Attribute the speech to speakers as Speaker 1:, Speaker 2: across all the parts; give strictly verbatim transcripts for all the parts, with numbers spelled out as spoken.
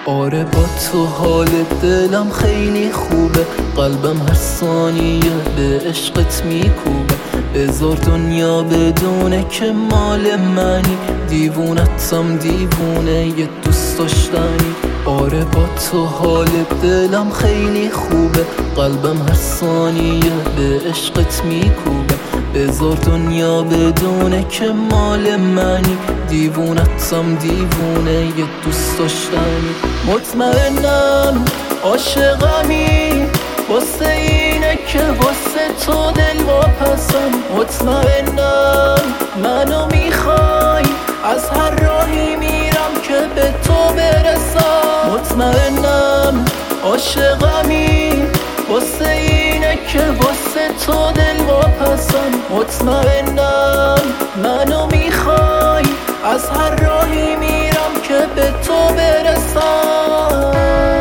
Speaker 1: آره با تو حال دلم خیلی خوبه، قلبم هر ثانیه به عشقت میکوبه. بذار دنیا بدونه که مال منی، دیوونتم دیوونه یه دوست داشتنی. آره با تو حال دلم خیلی خوبه، قلبم هر ثانیه به عشقت میکوبه. بذار دنیا بدونه که مال منی، دیوونتم دیوونه یه دوست داشتنی. مطمئنم عاشقمی واسه اینه که واسه تو دل واپسم. مطمئنم منو میخوای، از هر راهی میرم که به تو برسم. مطمئنم عاشقمی واسه اینه که واسه تو دل واپسم. مطمئنم منو میخوای، از هر راهی میرم که به تو برسم.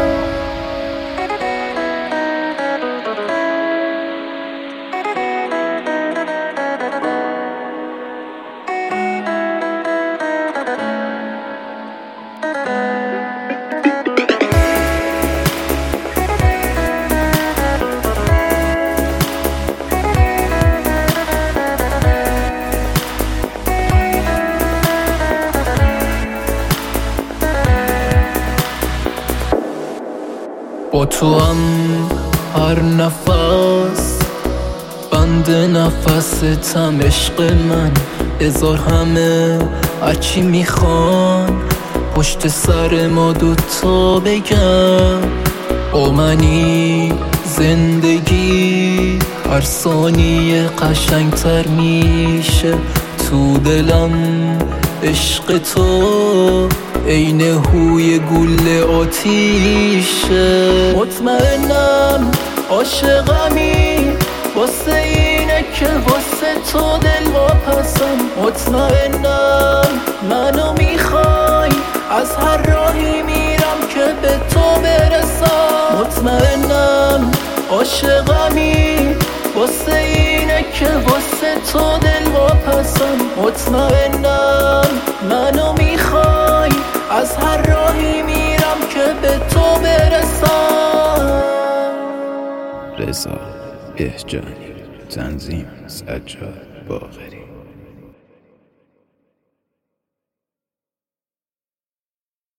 Speaker 1: با تو هم هر نفس بند نفستم عشق من. بذار همه هرچی میخوان پشت سر ما دوتا بگم. با منی زندگی هر ثانیه قشنگتر میشه. تو دلم عشق تو عین هوی گل آتیشه. مطمئنم عاشقمی واسه اینه که واسه تو دل واپسم. مطمئنم منو میخوای، از هر راهی میرم که به تو برسم. مطمئنم عاشقمی واسه اینه که واسه تو دل واپسم. مطمئنم منو میخوای، از هر راهی میرم که به تو برسم.
Speaker 2: رضا بهجانی، تنظیم سجاد باقری.